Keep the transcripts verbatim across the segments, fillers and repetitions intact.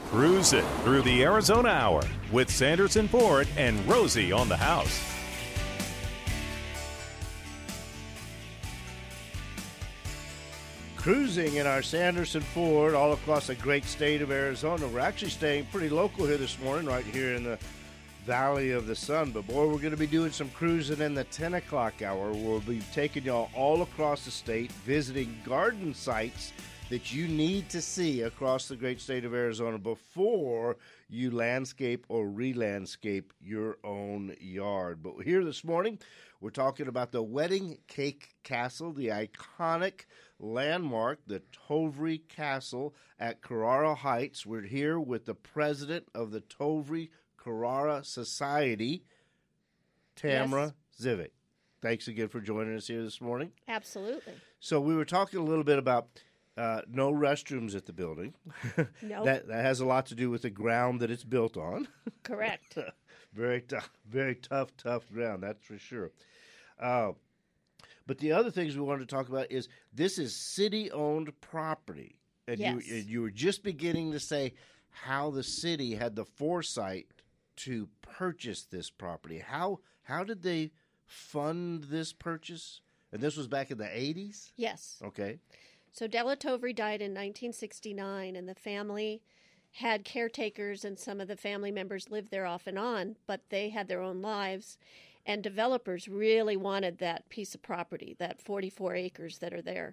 Cruising through the Arizona Hour with Sanderson Ford and Rosie on the house. Cruising in our Sanderson Ford all across the great state of Arizona. We're actually staying pretty local here this morning, right here in the Valley of the Sun. But boy, we're going to be doing some cruising in the ten o'clock hour. We'll be taking y'all all across the state, visiting garden sites that you need to see across the great state of Arizona before you landscape or re-landscape your own yard. But here this morning, we're talking about the Wedding Cake Castle, the iconic landmark, the Tovre Castle at Carrara Heights. We're here with the president of the Tovre Carrara Society, Tamara Yes. Zivik. Thanks again for joining us here this morning. Absolutely. So we were talking a little bit about uh, no restrooms at the building. No. that, that has a lot to do with the ground that it's built on. Correct. Very tough, very tough, tough ground, that's for sure. Uh, but the other things we wanted to talk about is this is city-owned property. And Yes. you, you were just beginning to say how the city had the foresight to purchase this property. How how did they fund this purchase? And this was back in the eighties? Yes. Okay. So Della Tovre died in nineteen sixty-nine, and the family had caretakers, and some of the family members lived there off and on, but they had their own lives. And developers really wanted that piece of property, that forty-four acres that are there.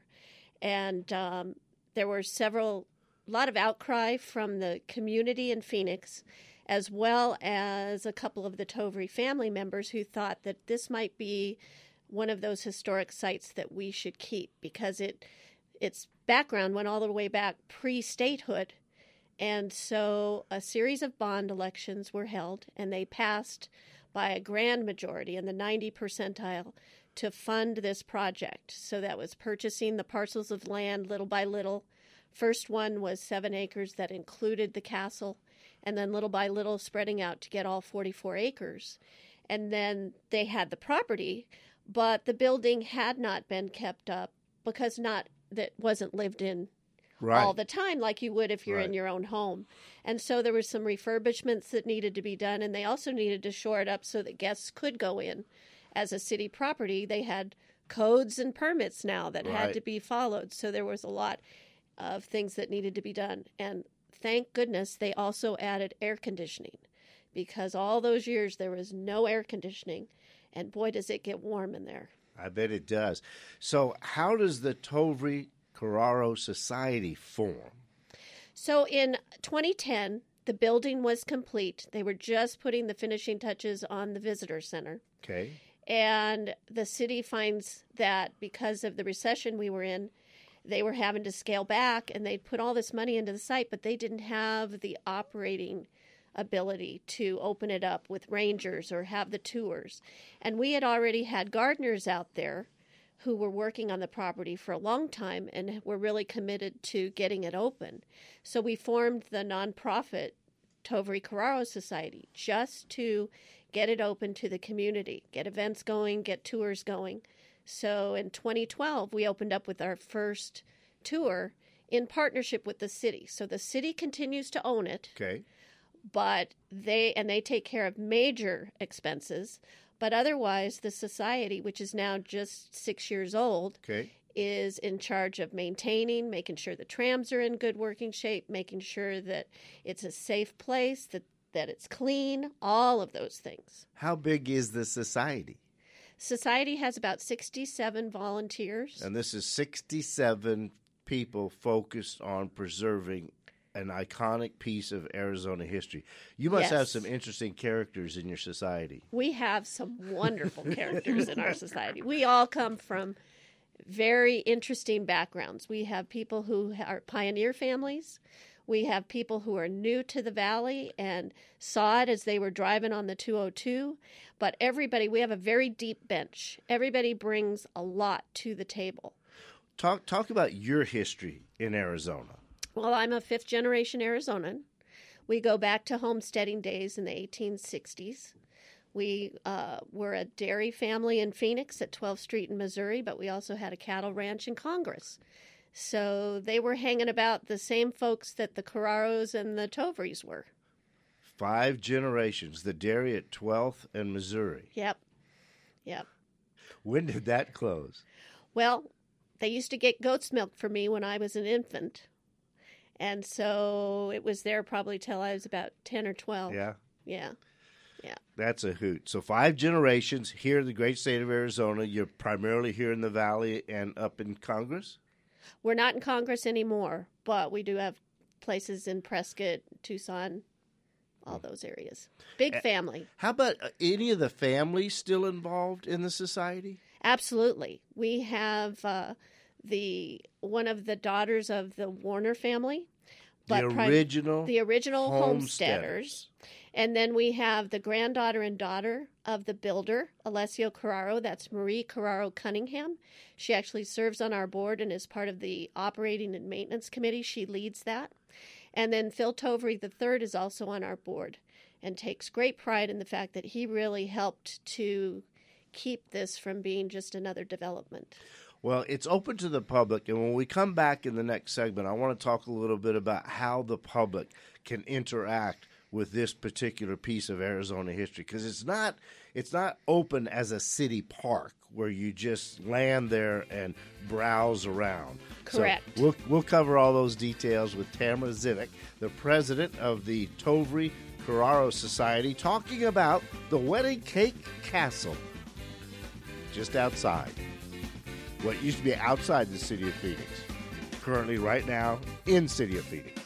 And um, there were several, a lot of outcry from the community in Phoenix, as well as a couple of the Tovre family members who thought that this might be one of those historic sites that we should keep because it its background went all the way back pre-statehood. And so a series of bond elections were held, and they passed by a grand majority in the ninety percentile to fund this project. So that was purchasing the parcels of land little by little. First one was seven acres that included the castle, and then little by little spreading out to get all forty-four acres. And then they had the property, but the building had not been kept up because not that wasn't lived in Right. all the time like you would if you're Right. in your own home. And so there were some refurbishments that needed to be done, and they also needed to shore it up so that guests could go in. As a city property, they had codes and permits now that Right. had to be followed. So there was a lot of things that needed to be done. And thank goodness they also added air conditioning, because all those years there was no air conditioning, and boy, does it get warm in there. I bet it does. So how does the Tovre Carrara Society form? So in twenty ten, the building was complete. They were just putting the finishing touches on the visitor center. Okay. And the city finds that because of the recession we were in, they were having to scale back, and they'd put all this money into the site, but they didn't have the operating ability to open it up with rangers or have the tours. And we had already had gardeners out there who were working on the property for a long time and were really committed to getting it open. So we formed the nonprofit Tovre Carrara Society just to get it open to the community, get events going, get tours going. So in twenty twelve, we opened up with our first tour in partnership with the city. So the city continues to own it, Okay. but they and they take care of major expenses. But otherwise, the society, which is now just six years old, Okay. is in charge of maintaining, making sure the trams are in good working shape, making sure that it's a safe place, that, that it's clean, all of those things. How big is the society? Society has about sixty-seven volunteers. And this is sixty-seven people focused on preserving an iconic piece of Arizona history. You must Yes. have some interesting characters in your society. We have some wonderful characters in our society. We all come from very interesting backgrounds. We have people who are pioneer families. We have people who are new to the valley and saw it as they were driving on the two oh two. But everybody, we have a very deep bench. Everybody brings a lot to the table. Talk talk about your history in Arizona. Well, I'm a fifth generation Arizonan. We go back to homesteading days in the eighteen sixties. We uh, were a dairy family in Phoenix at twelfth Street in Missouri, but we also had a cattle ranch in Congress. So they were hanging about the same folks that the Carraros and the Tovries were. Five generations, the dairy at twelfth and Missouri. Yep. Yep. When did that close? Well, they used to get goat's milk for me when I was an infant. And so it was there probably till I was about ten or twelve. Yeah. Yeah. Yeah. That's a hoot. So five generations here in the great state of Arizona. You're primarily here in the Valley and up in Congress? We're not in Congress anymore, but we do have places in Prescott, Tucson, all those areas. Big family. How about uh, any of the families still involved in the society? Absolutely. We have uh, the one of the daughters of the Warner family. The original The original homesteaders. homesteaders. And then we have the granddaughter and daughter of the builder, Alessio Carraro. That's Marie Carraro Cunningham. She actually serves on our board and is part of the operating and maintenance committee. She leads that. And then Phil Tovry the third is also on our board and takes great pride in the fact that he really helped to keep this from being just another development. Well, it's open to the public, and when we come back in the next segment, I want to talk a little bit about how the public can interact with this particular piece of Arizona history, because it's not it's not open as a city park where you just land there and browse around. Correct. So we'll we'll cover all those details with Tamara Zivik, the president of the Tovry Carraro Society, talking about the Wedding Cake Castle just outside what used to be outside the city of Phoenix, currently right now in city of Phoenix.